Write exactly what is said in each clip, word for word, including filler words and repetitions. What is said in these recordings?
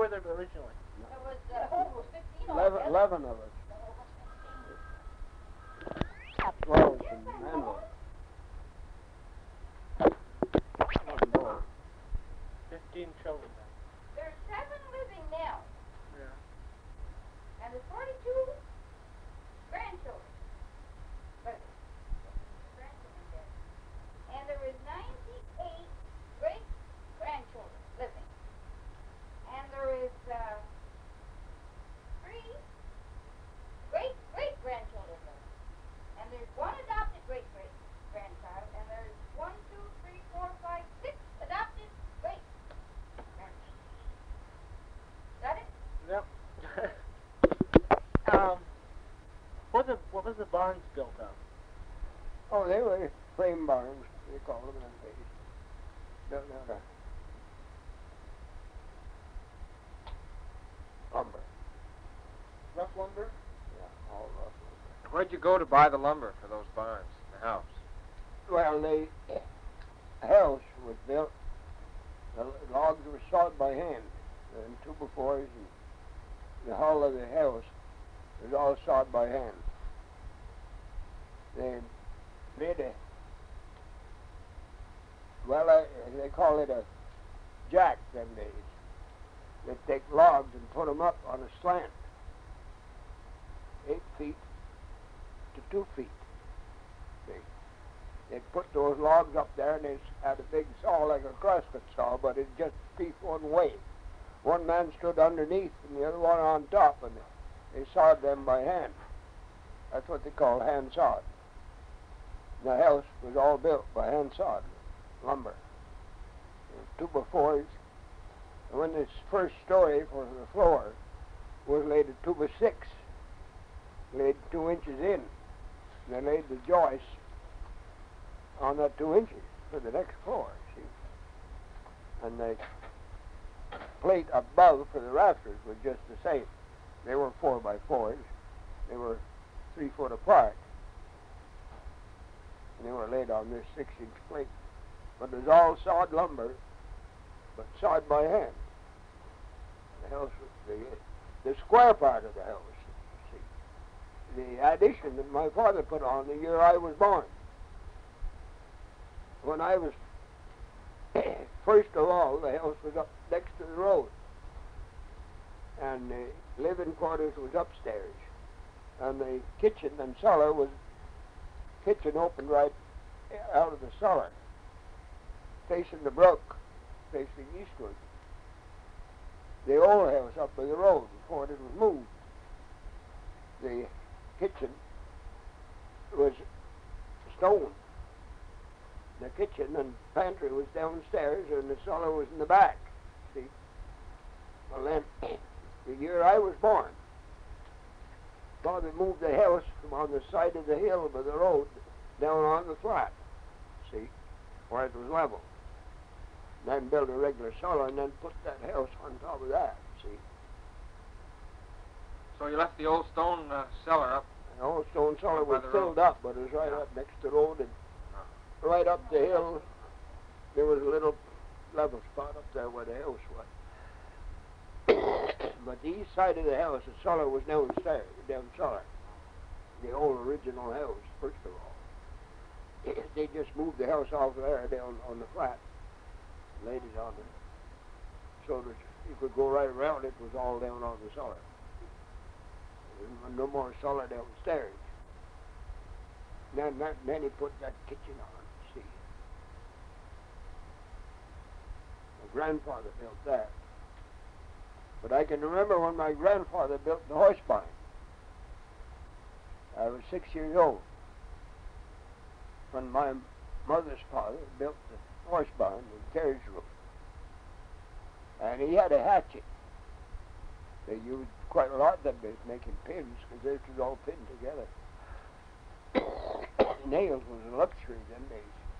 were there originally? There was uh, oh, fifteen Eleven, altogether. eleven of us. Twelve in Manville. Fifteen children then. There's seven living now, Yeah. and there's forty-two grandchildren. But grandchildren dead. And there is ninety-eight great grandchildren living. And there is uh, three great great grandchildren living. And there's one adopted great great grandchild, and there's one, two, three, four, five, six adopted great grandchildren. Is that it? Yep. um, what the what was the barns built of? Oh, they were frame barns, they call them in the days. Built out of lumber. Rough lumber? Yeah, all rough lumber. Where'd you go to buy the lumber for those barns, the house? Well, the house was built, the logs were sawed by hand, and two befores, and the hull of the house was all sawed by hand. They made a, well, uh, they call it a jack them days. They'd take logs and put them up on a slant, eight feet to two feet. See? They'd put those logs up there, and they had a big saw like a crosscut saw, but it just piece one way. One man stood underneath and the other one on top, and they sawed them by hand. That's what they call hand sawed. The house was all built by hand sawed lumber. Two by fours. And when this first story for the floor was laid at two by six, laid two inches in, and they laid the joists on that two inches for the next floor, see. And the plate above for the rafters was just the same. They were four by fours. They were three foot apart. And they were laid on this six inch plate. But it was all sawed lumber, but sawed by hand. The house was the, the square part of the house, see. The addition that my father put on the year I was born. When I was, first of all, the house was up next to the road. And the living quarters was upstairs. And the kitchen and cellar was, kitchen opened right out of the cellar, facing the brook, facing eastward. The old house up by the road before it was moved. The kitchen was stone. The kitchen and pantry was downstairs, and the cellar was in the back. See? Well, then, the year I was born, Father moved the house from on the side of the hill by the road down on the flat, see, where it was level. Then built a regular cellar, and then put that house on top of that, see. So you left the old stone uh, cellar up? The old stone cellar By was the filled road. up, but it was right Yeah. up next to the road, and right up the hill, there was a little level spot up there where the house was. But the east side of the house, the cellar was downstairs, down cellar. The old original house, first of all. They just moved the house off there down on the flat, laid it on it, so that you could go right around. It was all down on the cellar. There was no more cellar downstairs. Then, that, then he put that kitchen on, see. My grandfather built that. But I can remember when my grandfather built the horse barn. I was six years old when my mother's father built the horse barn with carriage room. And he had a hatchet. They used quite a lot of them days making pins, because this was all pinned together. Nails was a luxury them days.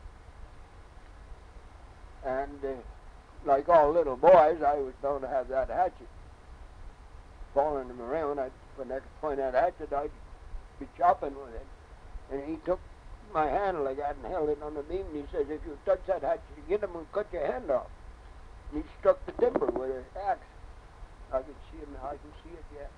And uh, like all little boys, I was bound to have that hatchet. Following him around, I'd, when I could point that hatchet, I'd be chopping with it. And he took my hand like that and held it on the beam, and he says, if you touch that hatchet again, I'm going to cut your hand off. And he struck the timber with an axe. I can see it yet.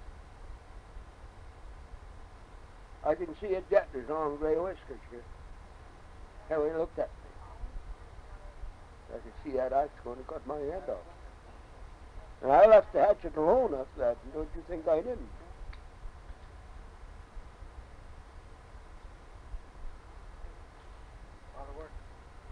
I can see it yet. There's long gray whiskers here. How he looked at me. I can see that axe going to cut my head off. And I left the hatchet alone after that. And don't you think I didn't? A lot of work.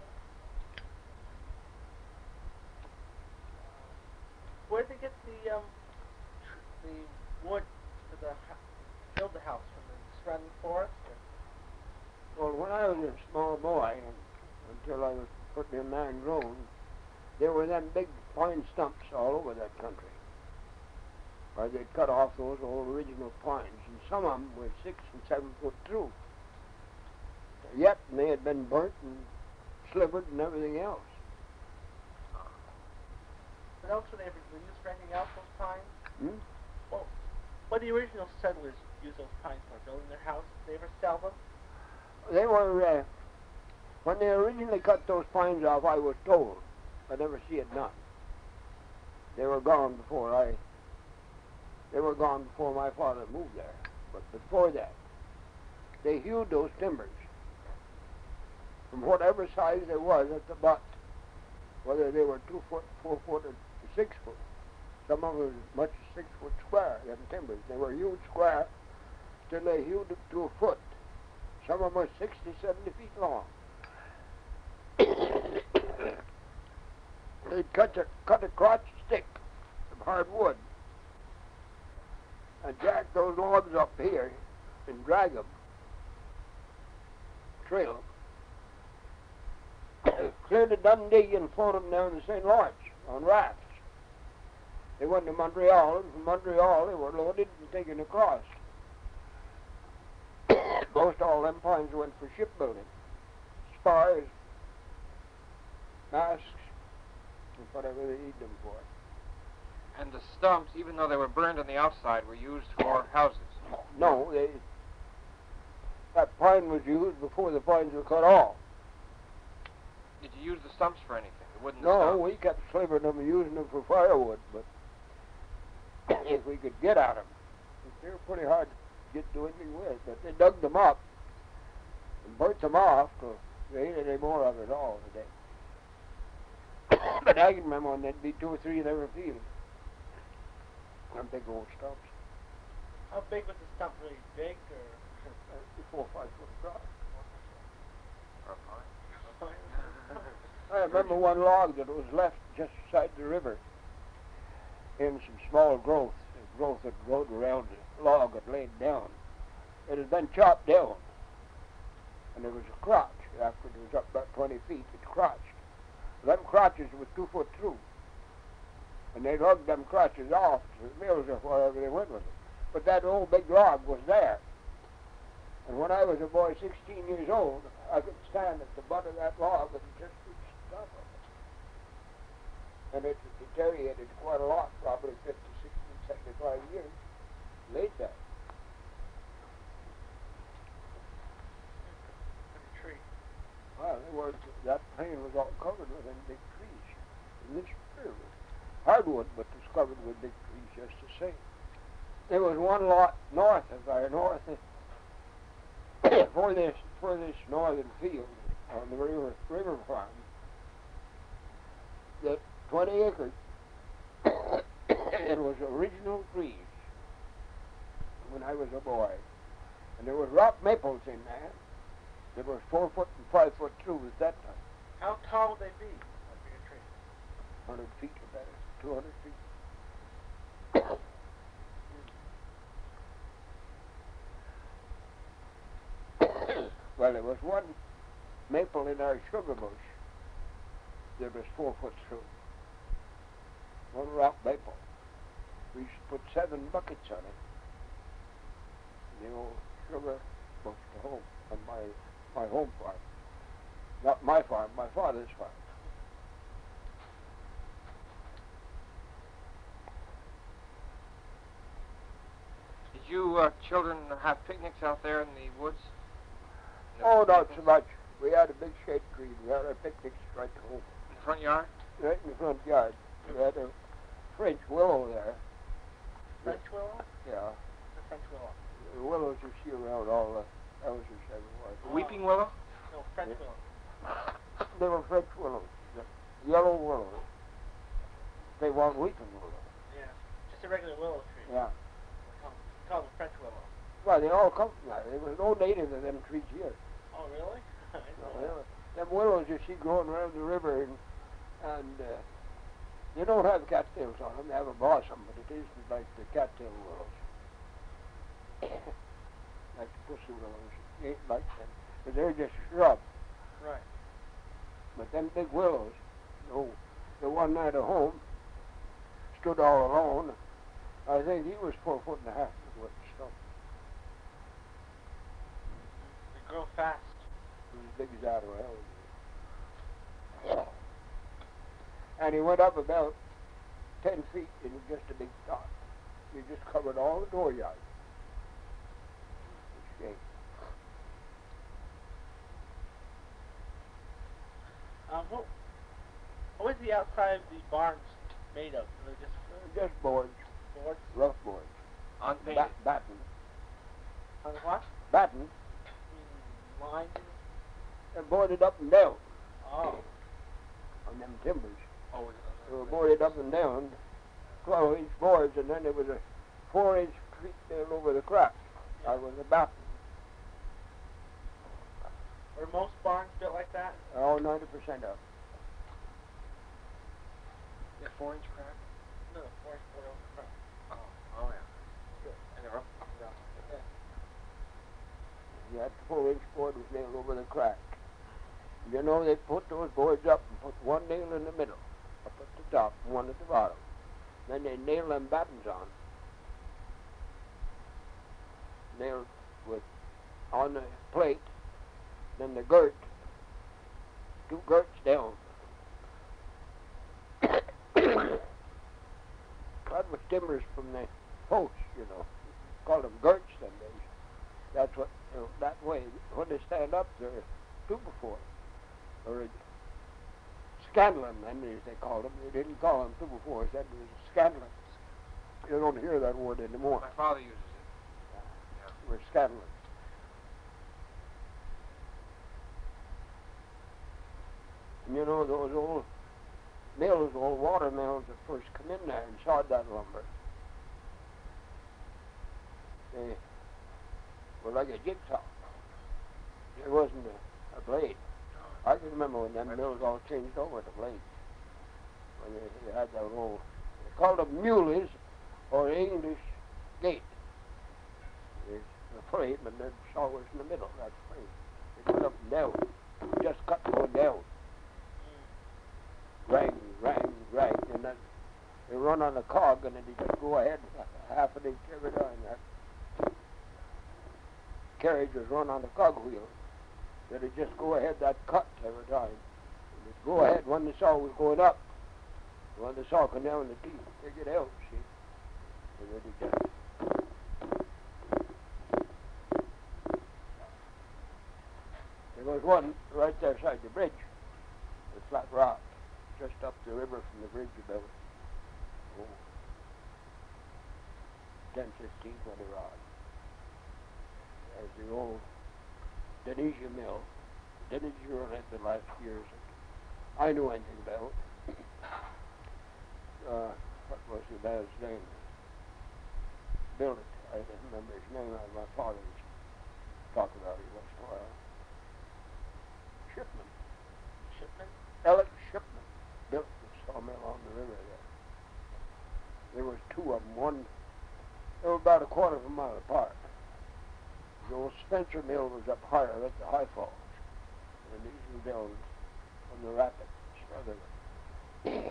Where'd they get the um tr- the wood for the hu- to build the house from the surrounding forest? Or? Well, when I was a small boy, and until I was pretty man grown, there were them big pine stumps all over that country. Or they'd cut off those old original pines, and some of them were six and seven foot through. Yet they had been burnt and slivered and everything else. What else were they ever used for anything else, those pines? Hmm? Well, what did the original settlers use those pines for? Building their house? Did they ever sell them? They were, uh, when they originally cut those pines off, I was told. I never see it done. They were gone before I, they were gone before my father moved there. But before that, they hewed those timbers from whatever size there was at the butt, whether they were two foot, four foot, or six foot. Some of them was as much as six foot square, them timbers. They were huge square till they hewed it to a foot. Some of them were sixty, seventy feet long. They'd cut a, cut a crotch stick of hard wood and jack those logs up here and drag them, trail them, clear to Dundee and float them down the Saint Lawrence on rafts. They went to Montreal, and from Montreal they were loaded and taken across. Most all them pines went for shipbuilding, spars, masks, and whatever they need them for. And the stumps, even though they were burned on the outside, were used for houses. No, they, that pine was used before the pines were cut off. Did you use the stumps for anything? The wooden No, stumps? we kept slivering them and using them for firewood, but if we could get at them, they were pretty hard to get to anything with. But they dug them up and burnt them off, so there ain't any more of it all today. But I can remember when there'd be two or three in every field. Them big old stumps. How big was the stump? Really big, or? Four or five foot across. For a pine? I remember one log that was left just beside the river in some small growth, the growth that growed around the log that laid down. It had been chopped down, and there was a crotch. After it was up about twenty feet, it crotched. Them crotches were two foot through, and they lugged them crotches off to the mills or wherever they went with it. But that old big log was there. And when I was a boy, sixteen years old, I could stand at the butt of that log and just reach the top of it. And it deteriorated quite a lot, probably fifty, sixty, seventy-five years. Laid there. Tree. Well, they were, that plain was all covered with them big trees. And this here was hardwood, but it was covered with big trees just the same. There was one lot north of our north for this for this northern field on the river river farm. That twenty acres. It was original trees when I was a boy, and there was rock maples in there. They were four foot and five foot through at that time. How tall would they be? A bigger tree. Hundred feet or better, two hundred feet. Well, there was one maple in our sugar bush that was four foot through. One rock maple. We used to put seven buckets on it. The old sugar bush to home on my my home farm. Not my farm, my father's farm. Did you uh, children have picnics out there in the woods? In the Oh, not so fields? much. We had a big shade tree. We had our picnics right at home, In the front yard? right in the front yard. We had a French willow there, French willow? Yeah. The French willow. The willows you see around all the houses everywhere. The weeping willow? No, French Yeah. willow. They were French willows, the yellow willows. They weren't weeping willows. Yeah. Just a regular willow tree. Yeah. Call, call them French willow. Well, they all come from there. There was no native of them trees here. Oh, really? I didn't No, know they that. were- them willows you see growing around the river, and, and uh, they don't have cattails on them. They have a blossom, but it isn't like the cattail willows. Like the pussy willows. It ain't like them. But they're just shrubs. Right. But them big willows, no, the one night at home stood all alone. I think he was four foot and a half with the stump. They grow fast. He was as big as that well. And he went up about ten feet and he was just a big dot. He just covered all the dooryard. It's great. Um, what, what was the outside of the barns made of? Were they just Just boards, boards? rough boards. Unpainted. Ba- batten. On what? Batten. Mm, lined? And boarded up and down Oh. on them timbers. Oh, They were boarded up and down, twelve inch boards, and then there was a four inch creek down over the crack. That was a batten. Were most barns built like that? Oh, ninety percent of. yeah, four inch crack. No, four inch board over the front. Oh, oh yeah. And they're up and down. Yeah, that four inch board was nailed over the crack. You know, they put those boards up and put one nail in the middle, up at the top and one at the bottom. Then they nail them battens on. Nailed with, on the plate, then the girt, two girts down. Cut with timbers from the posts, you know. Called them girts them days. That's what, you know, that way, when they stand up, they're two before. Or a scanlon, then, as they called them. They didn't call them two before, they said it was a scanlon. You don't hear that word anymore. My father uses it. They were scanlons. And you know, those old mills, old water mills that first come in there and sawed that lumber, they were like a jigsaw. There wasn't a, a blade. I can remember when them mills all changed over to blades. When they, they had that old, they called them muleys or English gate. There's the frame and the saw was in the middle, that frame. They went up and down, just cut going down. Rang, rang, rang, and then they run on a cog and then they just go ahead half an inch every time. That carriage was run on the cog wheel. Then it just go ahead that cut every time. And it go ahead when the saw was going up. When the saw come down the teeth, take it out, see. And then it just there was one right there beside the bridge, the flat rock, just up the river from the bridge about oh, ten, fifteen, twenty rods. There's the old Denisha mill. Denisha run it the last years that I knew anything about. Uh, what was the man's name? Built it. I didn't remember his name. I, my father used to talk about it once in a while. Shipman. Shipment? Alex Shipman built the sawmill on the river there. There was two of them. One, they were about a quarter of a mile apart. The old Spencer mill was up higher at the High Falls. And these were down on the rapids. Other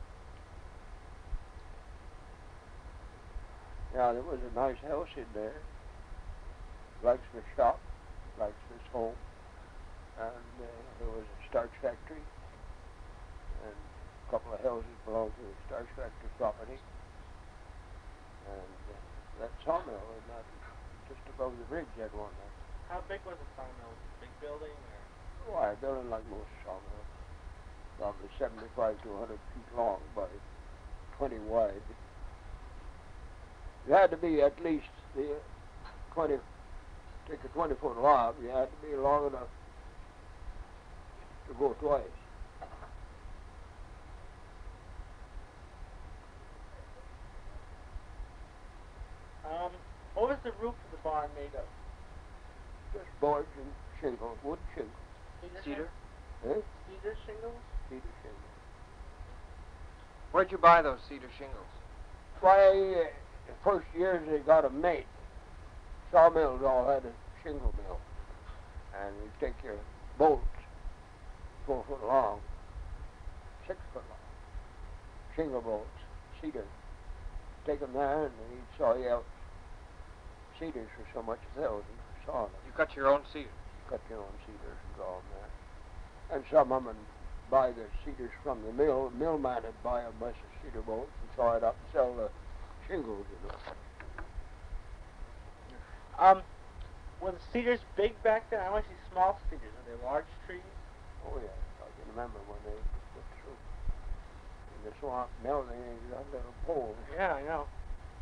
Yeah, there was a nice house in there. Blacksmith shop, blacksmith's home. And uh, there was a starch factory. And a couple of houses belonged to the starch factory property. And uh, that sawmill was not just above the bridge that one night. How big was the sawmill? Was it a big building or? Why, a building like most sawmills. Probably seventy-five to a hundred feet long by twenty wide. It had to be at least the twenty, take a twenty foot log. You had to be long enough to go twice. Um, what was the roof of the barn made of? Just boards and shingles, wood shingles. Cedar? Eh? Cedar shingles? Cedar shingles. Where'd you buy those cedar shingles? Why, uh, the first years they got 'em made. Sawmills all had a shingle mill. And you take your bolts, four foot long, six foot long, shingle bolts, cedar. Take 'em there and he'd saw you out cedars for so much a thousand for sawing 'em. You cut your own cedar? You cut your own cedars and draw 'em there. And some of 'em would buy the cedars from the mill. The millman would buy a bunch of cedar bolts and saw it up and sell the shingles, you know. Um, were the cedars big back then? I only see small cedars. Are they large trees? Oh, yeah. I can remember when they put through in the swamp. Now they ain't got little poles. Yeah, I know.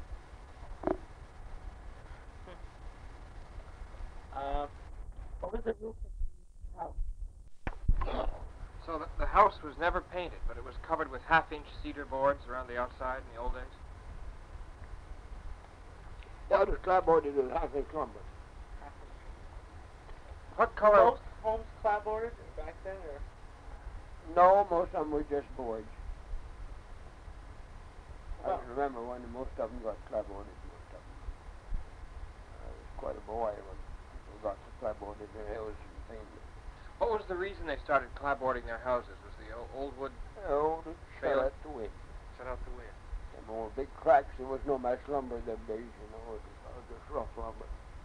Uh, what was the roof of the house? So the, the house was never painted, but it was covered with half-inch cedar boards around the outside in the old days? Yeah, it was clapboarded with half-inch lumber. What color? Most homes clapboarded back then, or? No, most of them were just boards. I Well- can remember when most of them got clapboarded. Most of them. I was quite a boy when people got the clapboard in their houses and painted. What was the reason they started clapboarding their houses? Was the o- old wood Oh, it shut Failed. out the wind. shut out the wind? Them old big cracks, there was no much lumber them days, you know. It was all just rough lumber.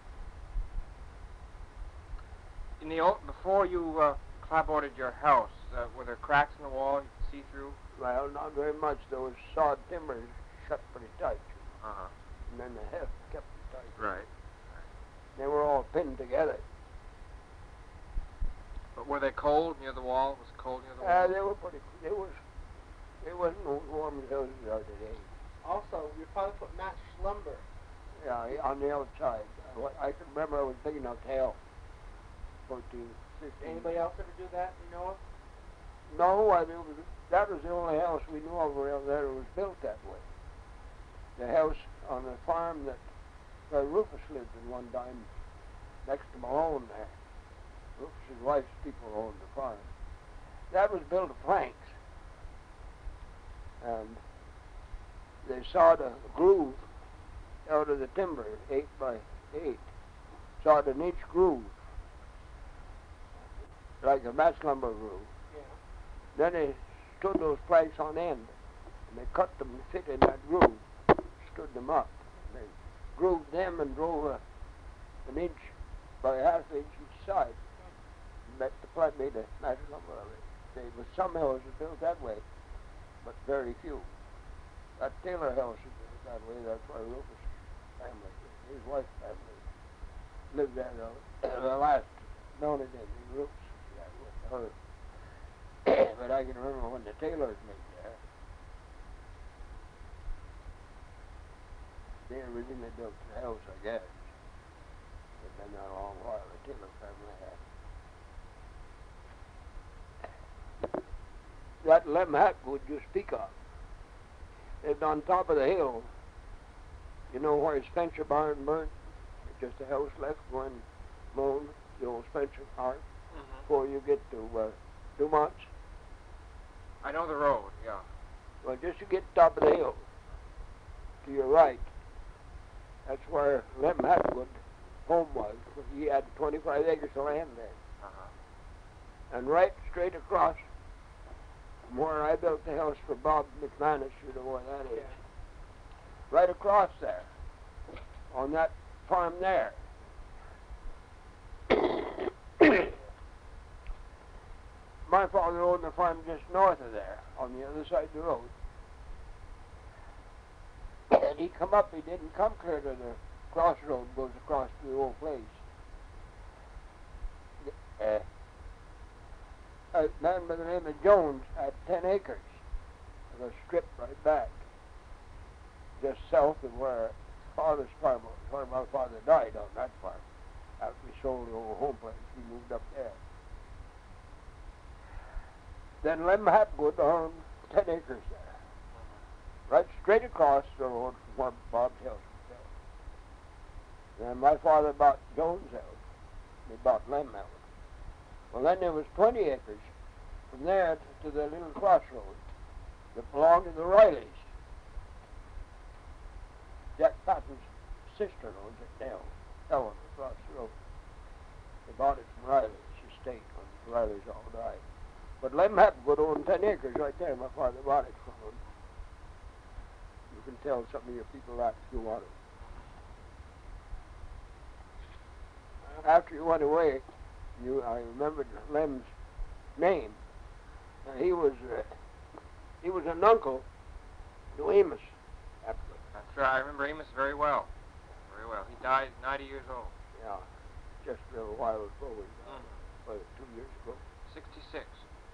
In the old, before you uh, clapboarded your house, uh, were there cracks in the wall you could see through? Well, not very much. There was sawed timbers shut pretty tight. Uh-huh. And then the heft kept it tight. Right. They were all pinned together. But were they cold near the wall? Was it cold near the Uh, wall? they were pretty, it was, it wasn't as warm as houses are today. Also, you probably put matched lumber. Yeah, on the outside. I, wa- I can remember I was big enough to help. fourteen, Did fifteen. anybody else ever do that, you know of? No, I mean, it was, that was the only house we knew of around there that was built that way. The house on the farm that where Rufus lived in one time, next to Malone there. Rufus's wife's people owned the farm. That was built of planks. And they sawed a groove out of the timber, eight by eight. Sawed an each groove, like a match lumber groove. Yeah. Then they stood those planks on end, and they cut them to fit in that groove, stood them up. They grooved them and drove a, an inch by a half inch each side. Met the plant made a match lumber of it. There was some houses built that way, but very few. That Taylor house is built that way. That's why Rufus' family, his wife's family, lived there. The, the last mounted in the Rufus that with her. But I can remember when the Taylors lived there. They originally built the house, I guess. It's been there a long while. The Taylor family had. That Lem Hackwood you speak of lived on top of the hill. You know where Spencer barn burnt? Just a house left going Moan, the old Spencer farm, Mm-hmm. before you get to uh, Dumont's. I know the road, yeah. Well, just to get top of the hill, to your right, that's where Lem Hackwood home was. He had twenty-five acres of land there. Uh-huh. And right straight across from where I built the house for Bob McManus, you know where that is. Yeah. Right across there, on that farm there. My father owned the farm just north of there, on the other side of the road. And he come up, he didn't come clear to the crossroad, goes across to the old place. Uh, a man by the name of Jones had ten acres of a strip right back, just south of where father's farm, where my father died on that farm. After we sold the old home place, we moved up there. Then Lem Hapgood owned ten acres there, right straight across the road from where Bob's house was built. Then my father bought Jones' house. He bought Lem house. Well, then there was twenty acres from there to, to the little crossroads that belonged to the Rileys. Jack Patton's sister owns it now, Ellen, across the road. They bought it from Riley's estate when the Rileys all died. But Lem Hapgood owned ten acres right there. My father bought it from him. You can tell some of your people that if you want it. After you went away, you I remembered Lem's name. Now, he was uh, he was an uncle to Amos Hapgood. That's right. I remember Amos very well. Very well. He died ninety years old. Yeah, just a little while ago. He died. Mm-hmm. Well, two years ago. sixty-six.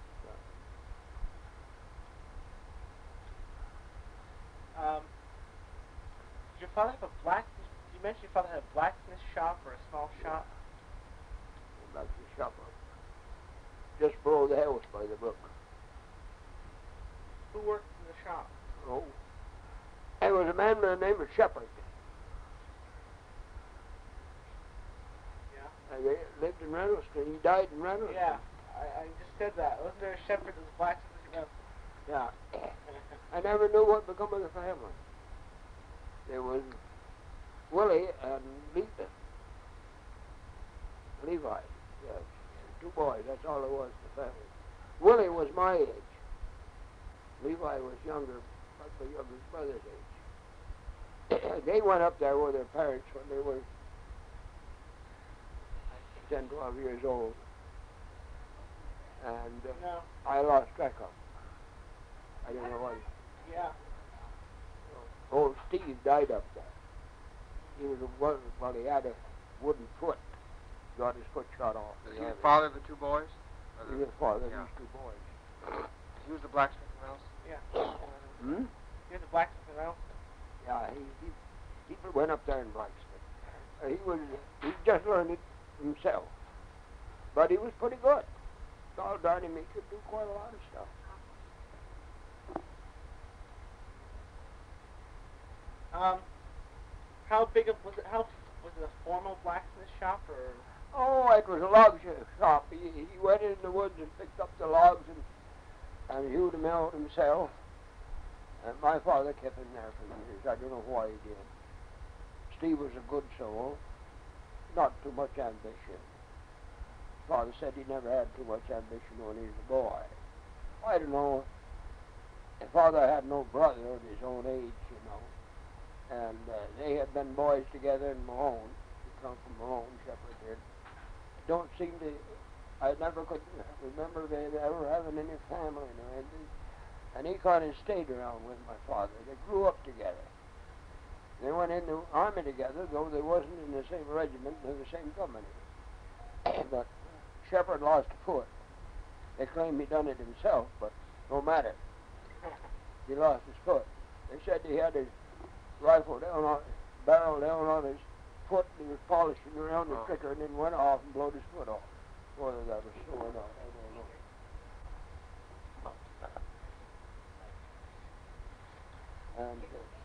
Um, did your father have a blacksmith? You mentioned your father had a blacksmith shop or a small shop. That's the shop up. Just below the house by the brook. Who worked in the shop? Oh. There was a man by the name of Shepherd. Yeah. And they lived in Reynoldston. He died in Reynoldston. Yeah, I, I just said that. Wasn't there a shepherd that was blacksmith in Reynoldston? Yeah. I never knew what become of the family. There was Willie and Lisa. Levi, yes. Two boys, that's all there was in the family. Willie was my age. Levi was younger, like my younger brother's age. They went up there with their parents when they were ten, twelve years old. And uh, No. I lost track of them. I don't know why. Yeah. Old Steve died up there. He was a, well, well, he had a wooden foot. Got his foot shot off. Was he the father of the two boys? He was the father of Yeah. these two boys. He was the blacksmith in Reynoldston? Yeah. Hmm? He was a blacksmith in Reynoldston. Yeah, he, he, he went up there and blacksmith. Uh, he was, he just learned it himself. But he was pretty good. God darn him, he could do quite a lot of stuff. Um, how big of was it? How was it a formal blacksmith shop or? Oh, it was a log shop. He, he went in the woods and picked up the logs and, and hewed them out himself. And my father kept him there for years. I don't know why he did. Steve was a good soul, not too much ambition. Father said he never had too much ambition when he was a boy. I don't know. Father had no brother of his own age, you know. And uh, they had been boys together in Malone. He come from Malone, Shepherd did. Don't seem to, I never could remember they ever having any family or anything. And he kind of stayed around with my father. They grew up together. They went in the army together, though they wasn't in the same regiment or the same company. But Shepherd lost a foot. They claim he done it himself, but no matter. He lost his foot. They said he had his rifle down on, barrel down on his foot, and he was polishing around the Oh. trigger, and then went off and blowed his foot off. Whether that was so or not, I don't know. And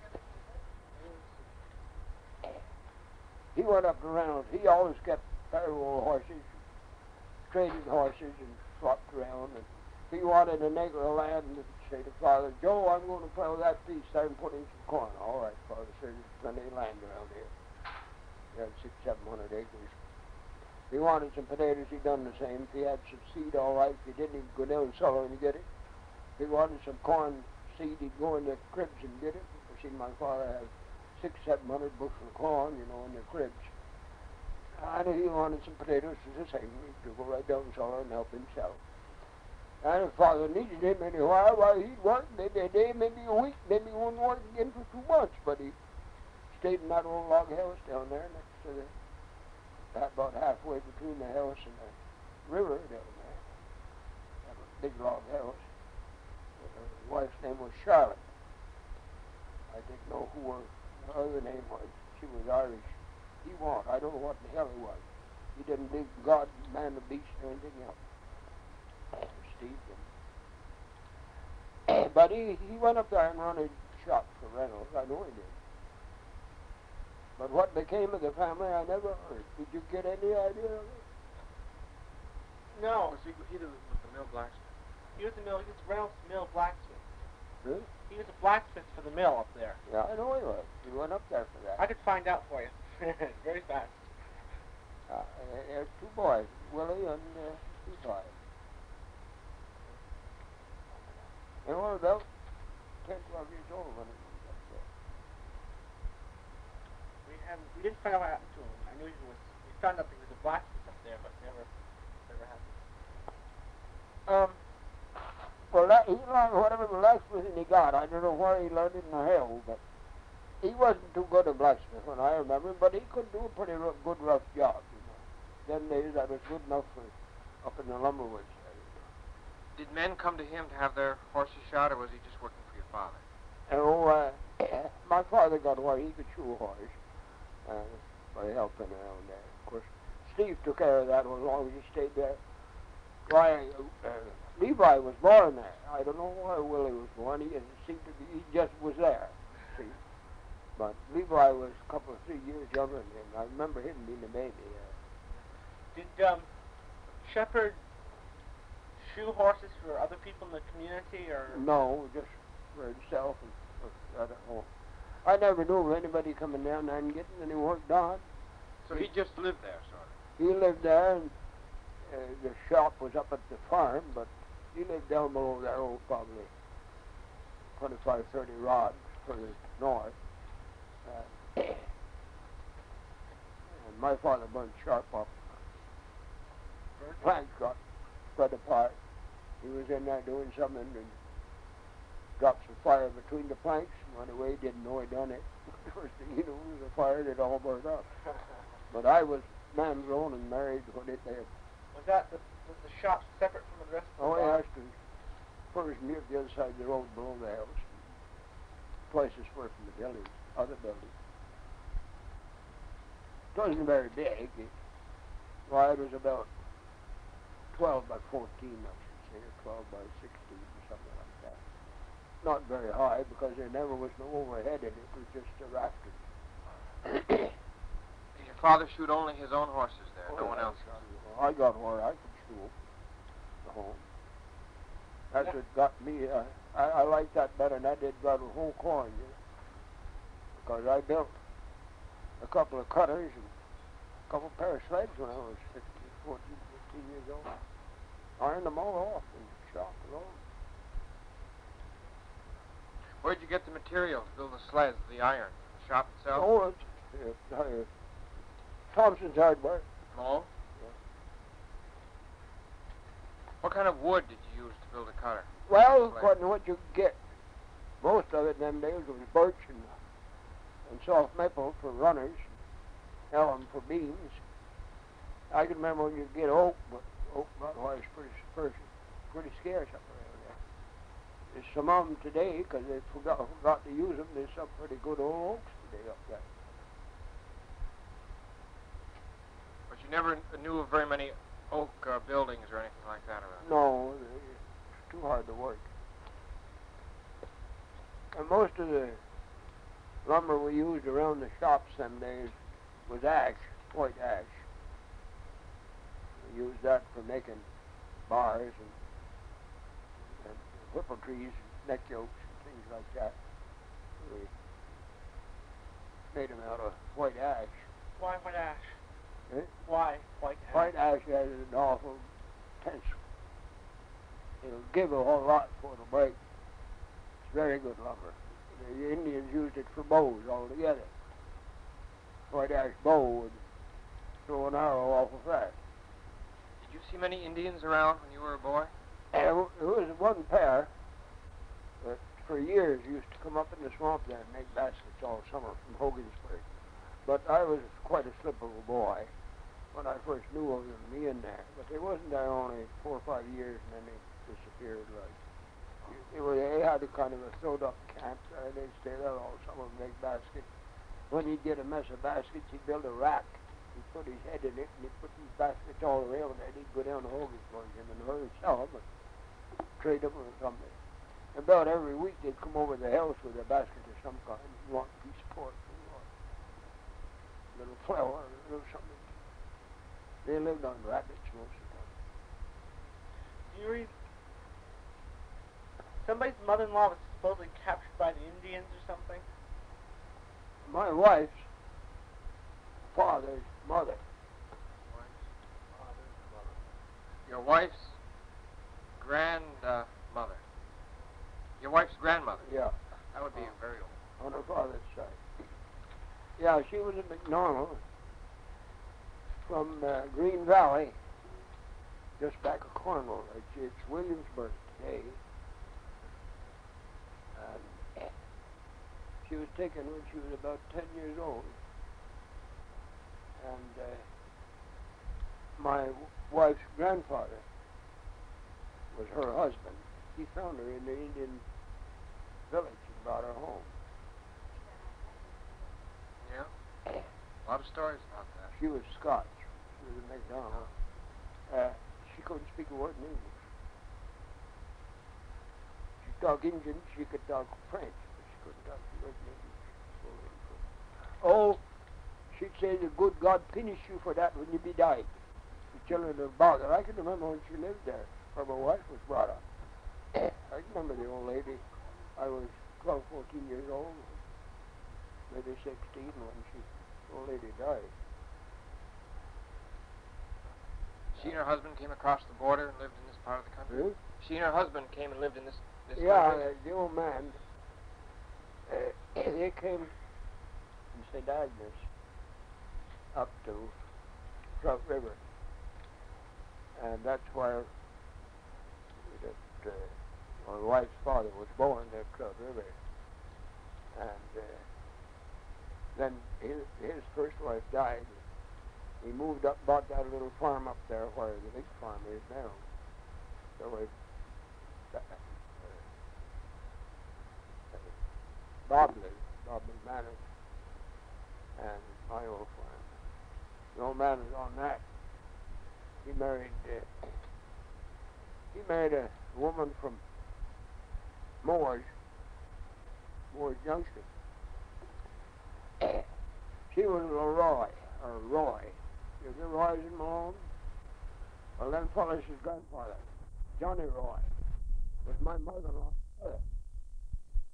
uh, he went up to Reynolds. He always kept parallel horses, traded horses, and swapped around. And if he wanted a negro land, he'd say to Father, Joe, I'm going to plow that piece there and put in some corn. All right, Father said, there's plenty of land around here. He had six, seven hundred acres. If he wanted some potatoes, he done the same. If he had some seed, all right. If he didn't, he'd go down and sell and get it. If he wanted some corn seed, he'd go in the cribs and get it. I seen my father have six, seven hundred bushel of corn, you know, in the cribs. And if he wanted some potatoes, it's the same. He'd go right down and sell and help himself. And if Father needed him anywhere, well, he'd work maybe a day, maybe a week, maybe he wouldn't work again for two months. But he stayed in that old log house down there next to the, about halfway between the house and the river down there. That was a big log house. And his wife's name was Charlotte. I didn't know who her other name was. he was Irish. He wasn't. I don't know what the hell he was. He didn't believe in God, man, or beast, or anything else. Steve didn't. But he, he went up there and run a shop for rentals. I know he did. But what became of the family, I never heard. Did you get any idea of it? No. Was he, he was the mill blacksmith? He was a mill. He was Reynolds Mill blacksmith. Really? He was a blacksmith for the mill up there. Yeah, I know he was. He went up there for that. I could find out for you. Very fast. Uh, there's two boys, Willie and uh, Levi. They were about ten, twelve years old when it was up there. We haven't. We didn't find out what happened to him. I knew he was. We found out he was a blacksmith up there, but never, never happened. Um. Well, that, he learned whatever blacksmithing he got. I don't know where he learned it in the hell, but he wasn't too good a blacksmith when I remember him, but he could do a pretty rough, good rough job, you know. Them days that was good enough for up in the lumber woods. Did men come to him to have their horses shot, or was he just working for your father? Oh, uh, my father got where he could shoe a horse uh, by helping around there. Of course, Steve took care of that as long as he stayed there. Why, uh, Levi was born there. I don't know where Willie was born. He seemed to be, he just was there, see. But Levi was a couple of three years younger than him. I remember him being a baby. Uh, Did um, Shepherd shoe horses for other people in the community, or? no, just for himself and for at home. I never knew of anybody coming down there and getting any work done. So he just lived there, sort of? He lived there, and uh, the shop was up at the farm, but he lived down below there, oh, probably twenty-five, thirty rods further north. Uh, and my father burned sharp up. Planks got spread apart. He was in there doing something and dropped some fire between the planks and went away, didn't know he'd done it. First thing you know, it was a fire that all burned up. But I was man grown and married when it did. Was that the, was the shop separate from the rest of the Oh, farm? yes, the first near the other side of the road below the house. Twice as far from the building, other building. It wasn't very big. It, well, it was about twelve by fourteen, I should say, or twelve by sixteen, or something like that. Not very high, because there never was no overhead in it. It was just a rafter. Did your father shoot only his own horses there, Oh, no one I else? got- I got where I could shoot the home. That's Yeah. what got me. Uh, I, I like that better than I did got a whole corn, you know, because I built a couple of cutters and a couple of pair of sleds when I was fifteen, fourteen, fifteen years old. Ironed them all off in the shop alone. Where'd you get the material to build the sleds, the iron? The shop itself? Oh, it's uh, uh, Thompson's Hardware. No? Yeah. What kind of wood did you use to build a cutter? Well, Sled. according to what you could get, most of it in them days was birch and, and soft maple for runners, elm for beams. I can remember when you'd get oak, but oak was pretty, pretty, pretty scarce up around there. There's some of them today, because they forgot, forgot to use them. There's some pretty good old oaks today up there. But you never knew of very many oak uh, buildings or anything like that around? No, it's too hard to work. And most of the lumber we used around the shops them days was ash, white ash. We used that for making bars and, and whipple trees, and neck yokes, and things like that. We made them out of white ash. Why white ash? Eh? Why white ash? White ash has an awful tense. It'll give a whole lot before it'll break. It's very good lumber. The Indians used it for bows altogether. White ash bow would throw an arrow awful fast. Did you see many Indians around when you were a boy? And there was one pair that for years used to come up in the swamp there and make baskets all summer from Hogansburg. But I was quite a slip of a boy when I first knew of them being there. But they wasn't there only four or five years and then they disappeared. Like it was, they had a kind of a sewed up camp there. They'd stay there all summer and make baskets. when he'd get a mess of baskets, he'd build a rack. He'd put his head in it, and he'd put these baskets all around it. He'd go down to Hogan's for him and her sell them and trade them or something. About every week, they'd come over to the house with a basket of some kind. You want a piece of pork, you want a little flour, or a little something. They lived on rabbits most of the time. Do you read? Somebody's mother-in-law was supposedly captured by the Indians or something. My wife's father's mother. Your wife's grand uh, mother. Your wife's grandmother. Yeah. That would be very old. On her father's side. Yeah, she was in McDonald from uh, Green Valley, just back of Cornwall. It's, it's Williamsburg today. And she was taken when she was about ten years old. And uh, my w- wife's grandfather was her husband. He found her in the Indian village and brought her home. Yeah. A lot of stories about that. She was Scotch. She was a McDonald. Uh, she couldn't speak a word in English. She could talk Indian, she could talk French, but she couldn't talk a word in English. Oh, she'd say, the good God punish you for that when you be died. The children of bother. I can remember when she lived there, where my wife was brought up. I remember the old lady. I was twelve, fourteen years old, maybe sixteen when she, the old lady died. She and her husband came across the border and lived in this part of the country? Hmm? She and her husband came and lived in this, this Yeah, country? uh, the old man, uh, they came from Saint Agnes up to Trout River. And that's where that, uh, my wife's father was born there at Trout River. And uh, then his, his first wife died. He moved up, bought that little farm up there where the big farm is now. So we, uh, uh, Bob lived, Bobley Manor, and my old farm. The old man was on that. He married, uh, he married a woman from Moores, Moores Junction. She was Leroy, or Roy. You know Roy's in Malone? Well, then follows his grandfather, Johnny Roy, was my mother-in-law.